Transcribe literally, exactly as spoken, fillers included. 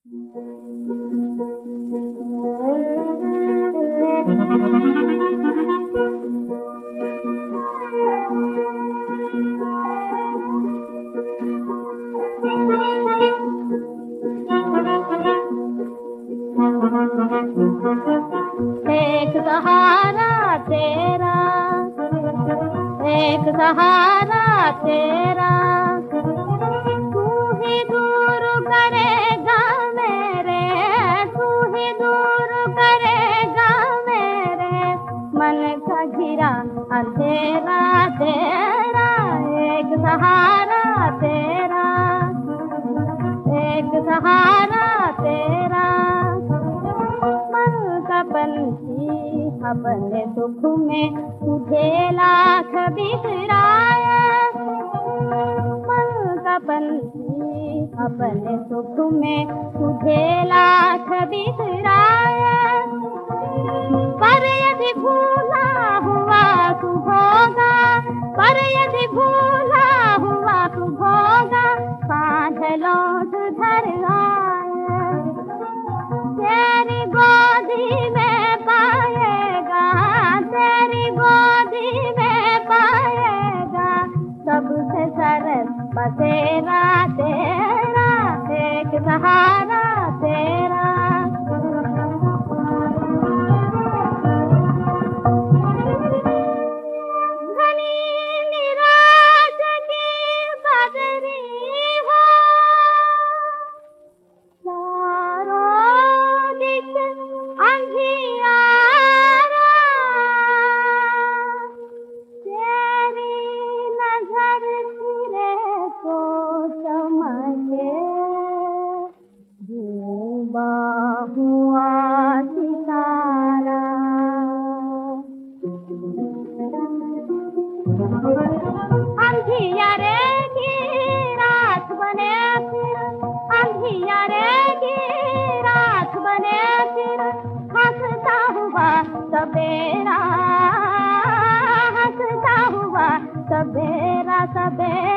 एक सहारा तेरा, एक सहारा तेरा, तू ही दूर करेगा मेरे, तू ही दूर करेगा मेरे मन का घिरा अंधेरा तेरा। एक सहारा तेरा, एक सहारा तेरा, पंछी अपने दुख में तुझे लाख बिसराया, मन का पंछी अपने दुख में तुझे लाख बिसराया। पर यदि भूला हुआ तू होगा, पर यदि भूला हुआ तू होगा, साँझ लौट धर आया, तेरी गोदी में पाएगा, तेरी गोदी में पाएगा सबसे सरस बसेरा तेरा। एक सहारा तेरा, घनी निराश की बदरी हो, चारों दिश अंधियारा, तेरी नजर फिरे तो चमके, डूबा हुआ सितारा। अंधियारे की रात बने फिर, अंधियारे की रात बने फिर, हंसता हुआ सवेरा, हंसता हुआ सवेरा सवेरा।